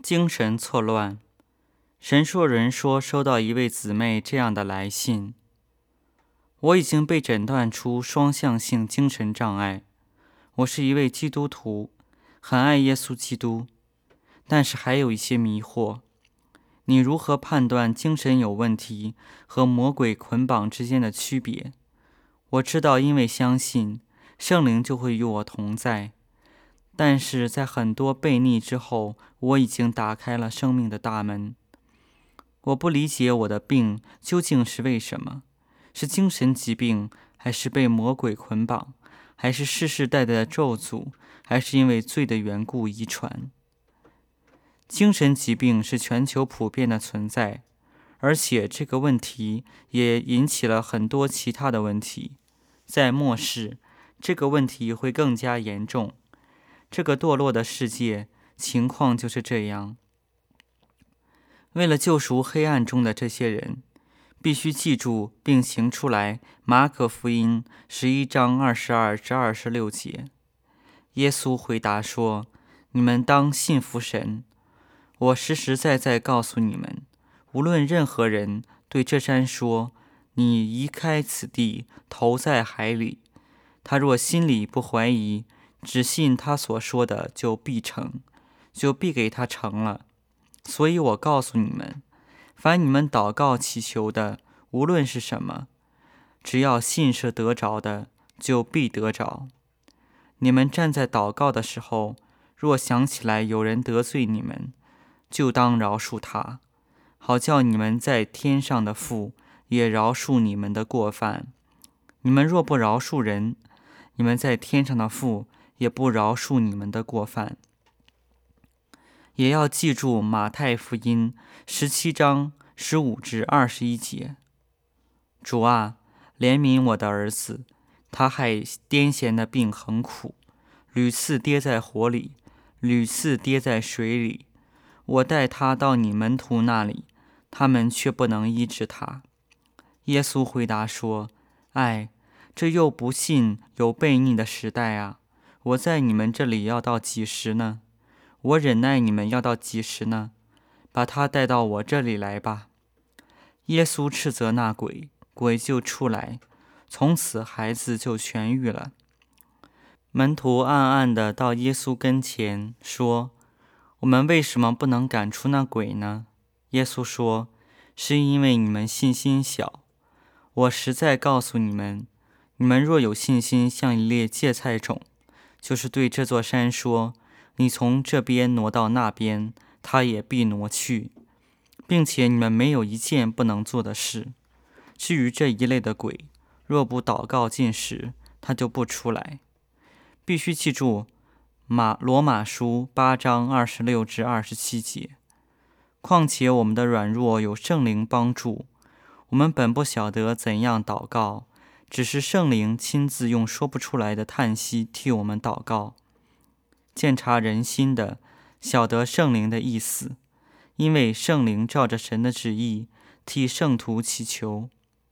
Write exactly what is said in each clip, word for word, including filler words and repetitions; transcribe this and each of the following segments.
精神错乱。神说人说收到一位姊妹这样的来信：我已经被诊断出双向性精神障碍，我是一位基督徒，很爱耶稣基督，但是还有一些迷惑。你如何判断精神有问题和魔鬼捆绑之间的区别？我知道，因为相信圣灵就会与我同在，但是在很多悖逆之后，我已经打开了生命的大门。我不理解我的病究竟是为什么，是精神疾病，还是被魔鬼捆绑，还是世世代代的咒诅，还是因为罪的缘故遗传？精神疾病是全球普遍的存在，而且这个问题也引起了很多其他的问题。在末世，这个问题会更加严重。这个堕落的世界，情况就是这样。为了救赎黑暗中的这些人，必须记住并行出来马可福音十一章二十二至二十六节。耶稣回答说：你们当信服神。我实实在在告诉你们，无论任何人对这山说，你移开此地，投在海里，他若心里不怀疑，只信他所说的，就必成，就必给他成了。所以我告诉你们，凡你们祷告祈求的，无论是什么，只要信是得着的，就必得着。你们站在祷告的时候，若想起来有人得罪你们，就当饶恕他，好叫你们在天上的父也饶恕你们的过犯。你们若不饶恕人，你们在天上的父也不饶恕你们的过犯。也要记住马太福音十七章十五至二十一节。主啊，怜悯我的儿子，他害癫痫的病很苦，屡次跌在火里，屡次跌在水里。我带他到你门徒那里，他们却不能医治他。耶稣回答说：哎，这又不信有悖逆的时代啊！我在你们这里要到几时呢？我忍耐你们要到几时呢？把他带到我这里来吧。耶稣斥责那鬼，鬼就出来，从此孩子就痊愈了。门徒暗暗地到耶稣跟前说：我们为什么不能赶出那鬼呢？耶稣说：是因为你们信心小。我实在告诉你们，你们若有信心像一粒芥菜种，就是对这座山说，你从这边挪到那边，它也必挪去，并且你们没有一件不能做的事。至于这一类的鬼，若不祷告禁食，它就不出来。必须记住马罗马书八章二十六至二十七节。况且我们的软弱有圣灵帮助，我们本不晓得怎样祷告，只是圣灵亲自用说不出来的叹息替我们祷告。鉴察人心的，晓得圣灵的意思，因为圣灵照着神的旨意替圣徒祈求。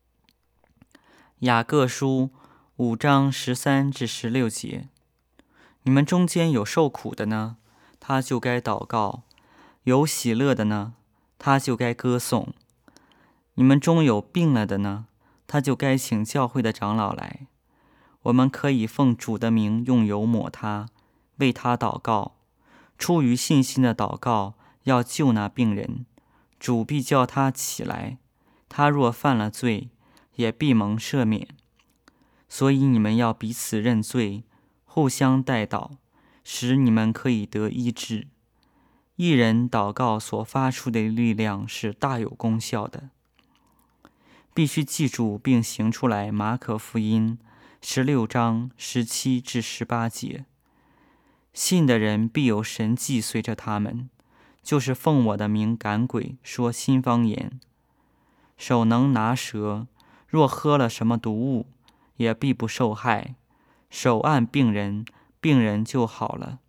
雅各书五章十三至十六节。你们中间有受苦的呢，他就该祷告；有喜乐的呢，他就该歌颂。你们中有病了的呢，他就该请教会的长老来。我们可以奉主的名用油抹他，为他祷告。出于信心的祷告要救那病人，主必叫他起来。他若犯了罪，也必蒙赦免。所以你们要彼此认罪，互相代祷，使你们可以得医治。一人祷告所发出的力量是大有功效的。必须记住并行出来马可福音十六章十七至十八节。信的人必有神迹随着他们，就是奉我的名赶鬼，说新方言。手能拿蛇，若喝了什么毒物，也必不受害。手按病人，病人就好了。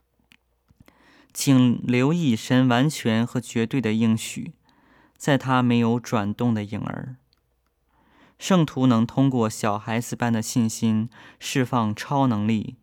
请留意神完全和绝对的应许，在他没有转动的影儿。圣徒能通过小孩子般的信心释放超能力，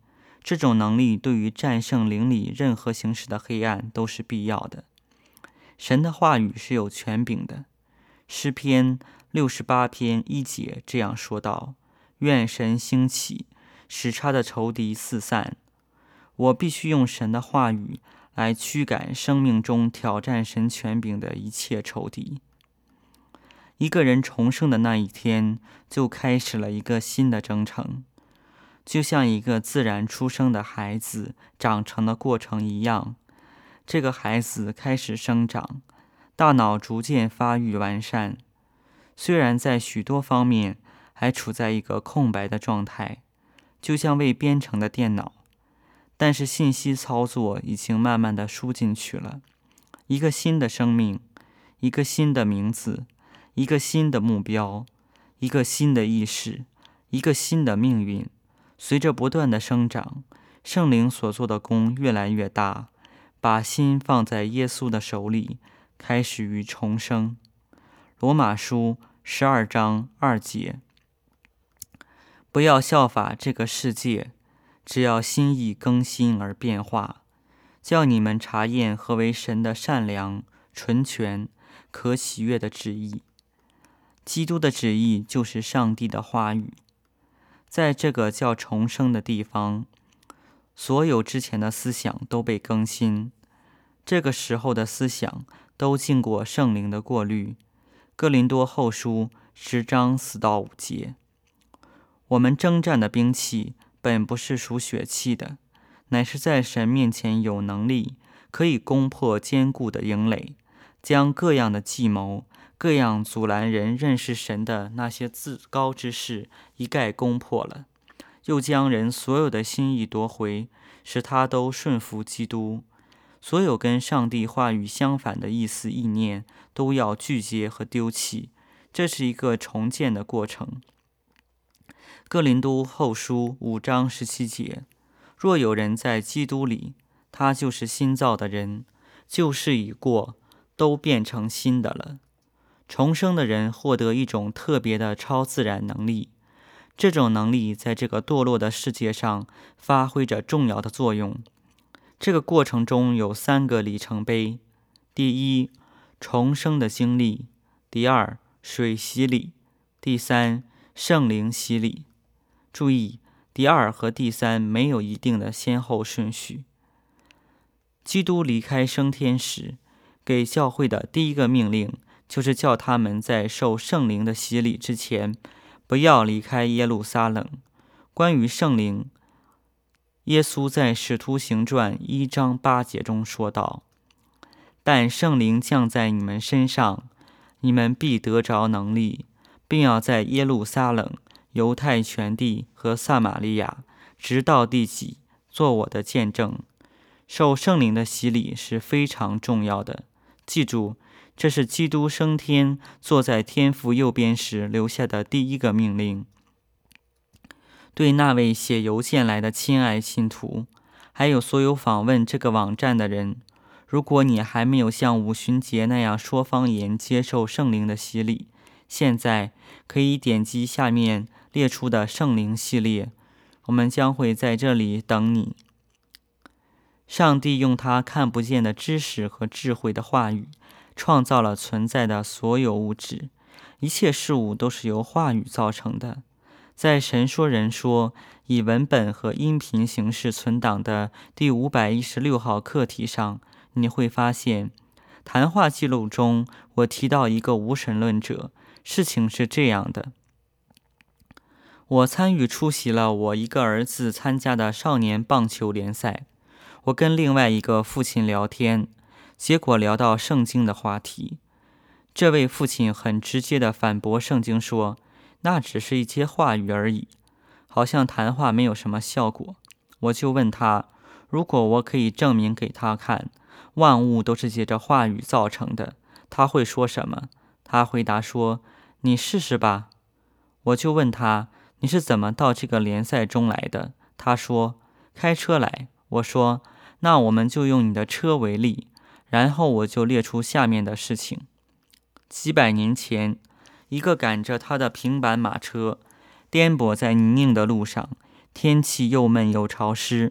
这种能力对于战胜灵里任何形式的黑暗都是必要的。神的话语是有权柄的。诗篇六十八篇一节这样说道：愿神兴起，使他的仇敌四散。我必须用神的话语来驱赶生命中挑战神权柄的一切仇敌。一个人重生的那一天，就开始了一个新的征程，就像一个自然出生的孩子长成的过程一样。这个孩子开始生长，大脑逐渐发育完善，虽然在许多方面还处在一个空白的状态，就像未编程的电脑，但是信息操作已经慢慢的输进去了。一个新的生命，一个新的名字，一个新的目标，一个新的意识，一个新的命运。随着不断的生长，圣灵所做的功越来越大，把心放在耶稣的手里，开始于重生。罗马书十二章二节。不要效法这个世界，只要心意更新而变化，叫你们查验何为神的善良、纯全、可喜悦的旨意。基督的旨意就是上帝的话语。在这个叫重生的地方，所有之前的思想都被更新，这个时候的思想都经过圣灵的过滤。哥林多后书十章四到五节。我们征战的兵器本不是属血气的，乃是在神面前有能力，可以攻破坚固的营垒，将各样的计谋、各样阻拦人认识神的那些自高之事一概攻破了，又将人所有的心意夺回，使他都顺服基督。所有跟上帝话语相反的意思意念都要拒绝和丢弃，这是一个重建的过程。哥林多后书五章十七节。若有人在基督里，他就是新造的人，旧事已过，都变成新的了。重生的人获得一种特别的超自然能力，这种能力在这个堕落的世界上发挥着重要的作用。这个过程中有三个里程碑：第一，重生的经历；第二，水洗礼；第三，圣灵洗礼。注意，第二和第三没有一定的先后顺序。基督离开升天时，给教会的第一个命令就是叫他们在受圣灵的洗礼之前，不要离开耶路撒冷。关于圣灵，耶稣在使徒行传一章八节中说道：但圣灵降在你们身上，你们必得着能力，并要在耶路撒冷、犹太全地和撒玛利亚，直到地极，做我的见证。受圣灵的洗礼是非常重要的。记住，这是基督升天坐在天父右边时留下的第一个命令。对那位写邮件来的亲爱信徒，还有所有访问这个网站的人，如果你还没有像五旬节那样说方言接受圣灵的洗礼，现在可以点击下面列出的圣灵系列，我们将会在这里等你。上帝用他看不见的知识和智慧的话语，创造了存在的所有物质，一切事物都是由话语造成的。在神说人说以文本和音频形式存档的第五百一十六号课题上，你会发现，谈话记录中我提到一个无神论者。事情是这样的：我参与出席了我一个儿子参加的少年棒球联赛，我跟另外一个父亲聊天，结果聊到圣经的话题。这位父亲很直接地反驳圣经说，那只是一些话语而已，好像谈话没有什么效果。我就问他，如果我可以证明给他看，万物都是借着话语造成的，他会说什么？他回答说，你试试吧。我就问他，你是怎么到这个联赛中来的？他说，开车来。我说，那我们就用你的车为例，然后我就列出下面的事情。几百年前，一个赶着他的平板马车，颠簸在泥泞的路上，天气又闷又潮湿，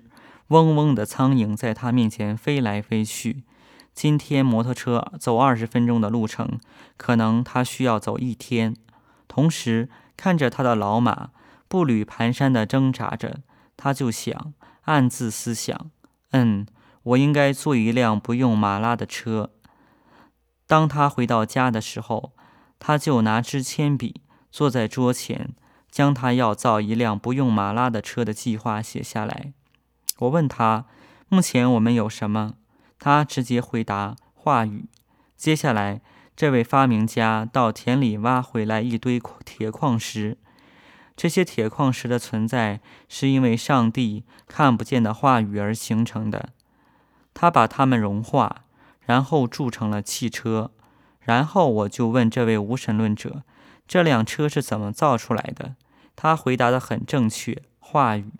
嗡嗡的苍蝇在他面前飞来飞去。今天摩托车走二十分钟的路程，可能他需要走一天。同时看着他的老马步履蹒跚地挣扎着，他就想，暗自思想，嗯，我应该坐一辆不用马拉的车。当他回到家的时候，他就拿支铅笔坐在桌前，将他要造一辆不用马拉的车的计划写下来。我问他，目前我们有什么？他直接回答，话语。接下来，这位发明家到田里挖回来一堆铁矿石。这些铁矿石的存在是因为上帝看不见的话语而形成的。他把它们融化，然后铸成了汽车。然后我就问这位无神论者，这辆车是怎么造出来的？他回答得很正确，话语。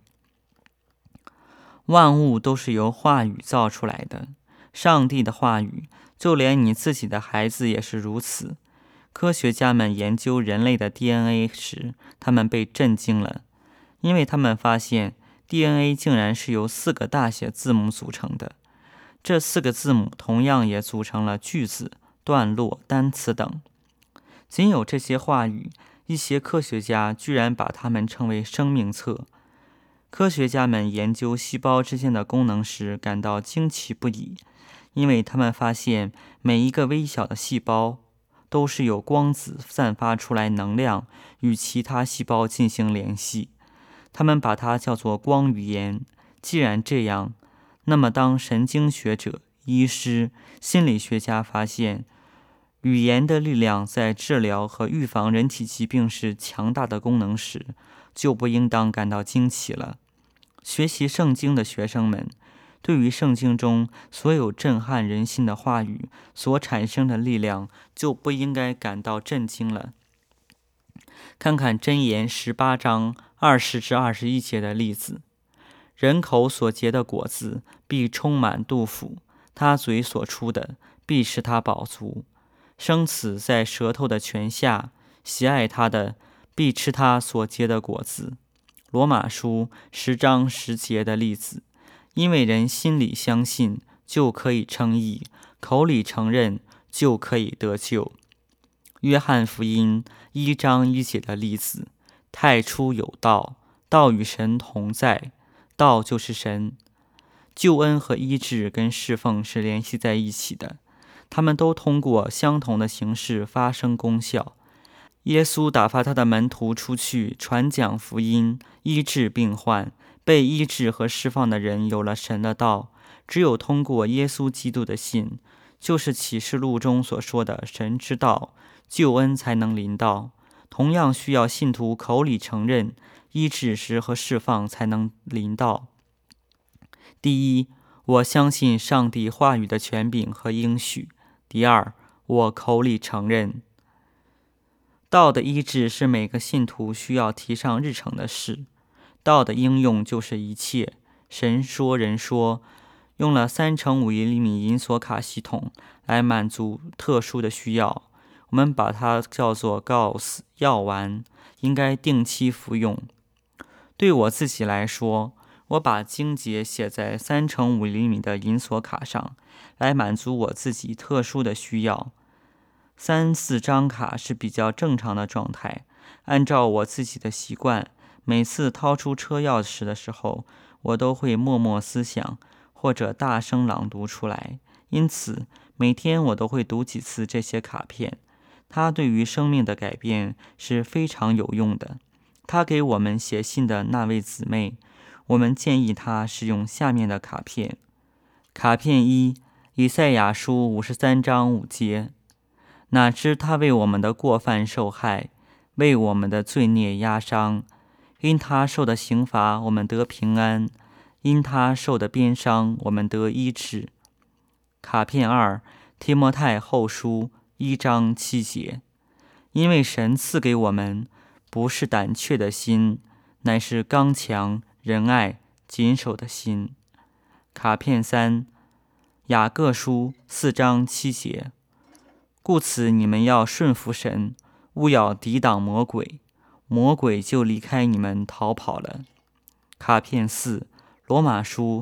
万物都是由话语造出来的，上帝的话语，就连你自己的孩子也是如此。科学家们研究人类的 D N A 时，他们被震惊了，因为他们发现 D N A 竟然是由四个大写字母组成的。这四个字母同样也组成了句子、段落、单词等。仅有这些话语，一些科学家居然把它们称为生命册。科学家们研究细胞之间的功能时感到惊奇不已，因为他们发现每一个微小的细胞都是由光子散发出来能量与其他细胞进行联系，他们把它叫做光语言。既然这样，那么当神经学者、医师、心理学家发现语言的力量在治疗和预防人体疾病时强大的功能时，就不应当感到惊奇了。学习圣经的学生们，对于圣经中所有震撼人心的话语所产生的力量，就不应该感到震惊了。看看箴言十八章二十至二十一节的例子：人口所结的果子必充满肚腹，他嘴所出的必使他饱足。生死在舌头的泉下，喜爱他的必吃他所结的果子。罗马书十章十节的例子：因为人心里相信，就可以称义；口里承认，就可以得救。约翰福音一章一节的例子：太初有道，道与神同在，道就是神。救恩和医治跟侍奉是联系在一起的，他们都通过相同的形式发生功效。耶稣打发他的门徒出去传讲福音，医治病患。被医治和释放的人有了神的道，只有通过耶稣基督的信，就是启示录中所说的神之道，救恩才能临到。同样需要信徒口里承认，医治时和释放才能临到。第一，我相信上帝话语的权柄和应许。第二，我口里承认。道的医治是每个信徒需要提上日程的事，道的应用就是一切。神说人说用了三乘五厘米银锁卡系统来满足特殊的需要，我们把它叫做 Gauss 药丸，应该定期服用。对我自己来说，我把经节写在三乘五厘米的银锁卡上，来满足我自己特殊的需要。三四张卡是比较正常的状态，按照我自己的习惯，每次掏出车钥匙的时候，我都会默默思想或者大声朗读出来。因此每天我都会读几次这些卡片，它对于生命的改变是非常有用的。他给我们写信的那位姊妹，我们建议她使用下面的卡片。卡片一，以赛亚书五十三章五节：哪知他为我们的过犯受害，为我们的罪孽压伤，因他受的刑罚我们得平安，因他受的鞭伤我们得医治。卡片二，提摩太后书一章七节：因为神赐给我们不是胆怯的心，乃是刚强、仁爱、谨守的心。卡片三，雅各书四章七节：故此你们要顺服神，勿要抵挡魔鬼，魔鬼就离开你们逃跑了。卡片四，罗马书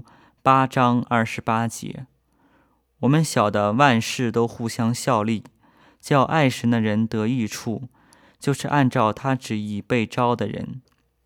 八章二十八节。我们晓得万事都互相效力，叫爱神的人得益处，就是按照他旨意被召的人。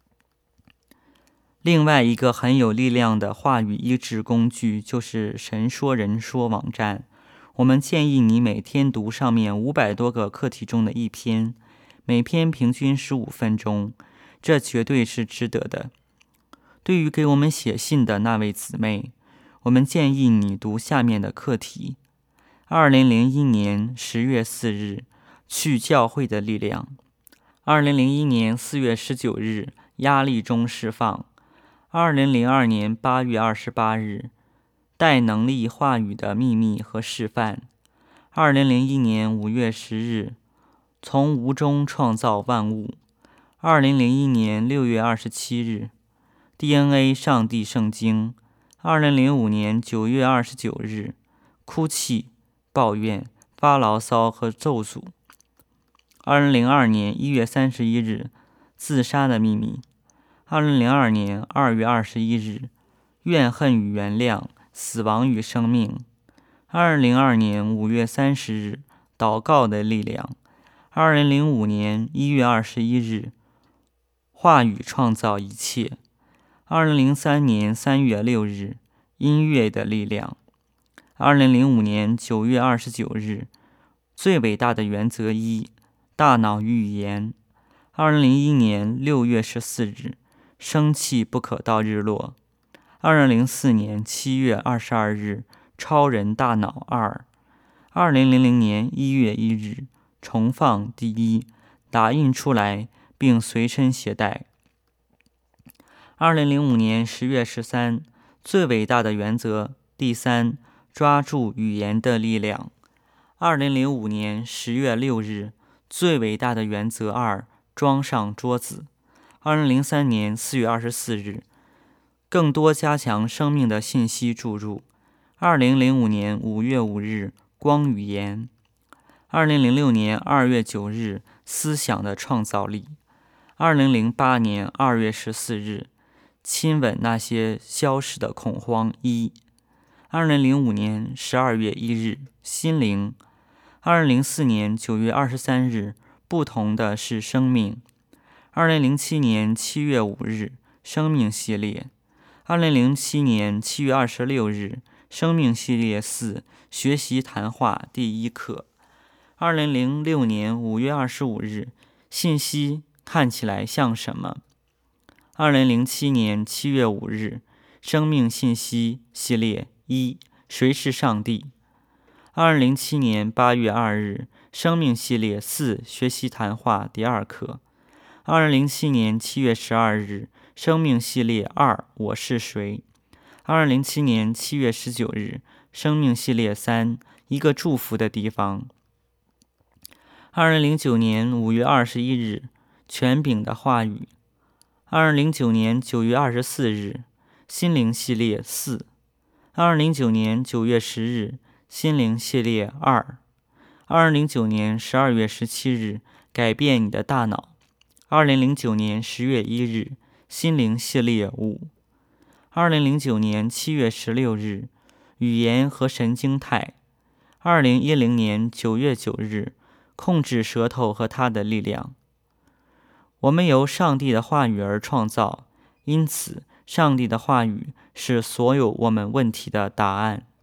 另外一个很有力量的话语医治工具就是神说人说网站。我们建议你每天读上面五百多个课题中的一篇，每篇平均十五分钟，这绝对是值得的。对于给我们写信的那位姊妹，我们建议你读下面的课题：二零零一年十月四日，去教会的力量；二零零一年四月十九日，压力中释放；二零零二年八月二十八日，带能力话语的秘密和示范；二零零一年五月十日，从无中创造万物；二零零一年六月二十七日， D N A 上帝圣经；二零零五年九月二十九日，哭泣、抱怨、发牢骚和咒诅；二零零二年一月三十一日，自杀的秘密；二零零二年二月二十一日，怨恨与原谅，死亡与生命；二零零二年五月三十日，祷告的力量；二零零五年一月二十一日，话语创造一切；二零零三年三月六日，音乐的力量；二零零五年九月二十九日，最伟大的原则一，大脑与语言；二零零一年六月十四日，生气不可到日落；二零零四年七月二十二日，超人大脑二；二零零零年一月一日，重放第一，打印出来并随身携带；二零零五年十月十三，最伟大的原则第三，抓住语言的力量；二零零五年十月六日，最伟大的原则二，装上桌子；二零零三年四月二十四日，更多加强生命的信息注入；二零零五年五月五日，光语言；二零零六年二月九日，思想的创造力；二零零八年二月十四日，亲吻那些消逝的恐慌一；二零零五年十二月一日，心灵；二零零四年九月二十三日，不同的是生命；二零零七年七月五日，生命系列；二零零七年七月二十六日，生命系列四，学习谈话第一课；二零零六年五月二十五日，信息看起来像什么；二零零七年七月五日，生命信息系列一，谁是上帝；二零零七年八月二日，生命系列四，学习谈话第二课；二零零七年七月十二日，生命系列二，我是谁；二零零七年七月十九日，生命系列三，一个祝福的地方；二零零九年五月二十一日，权柄的话语；二零零九年九月二十四日，心灵系列四；二零零九年九月十日，心灵系列二；二零零九年十二月十七日，改变你的大脑；二零零九年十月一日，心灵系列五；二零零九年七月十六日，语言和神经态；二零一零年九月九日，控制舌头和它的力量。我们由上帝的话语而创造，因此上帝的话语是所有我们问题的答案。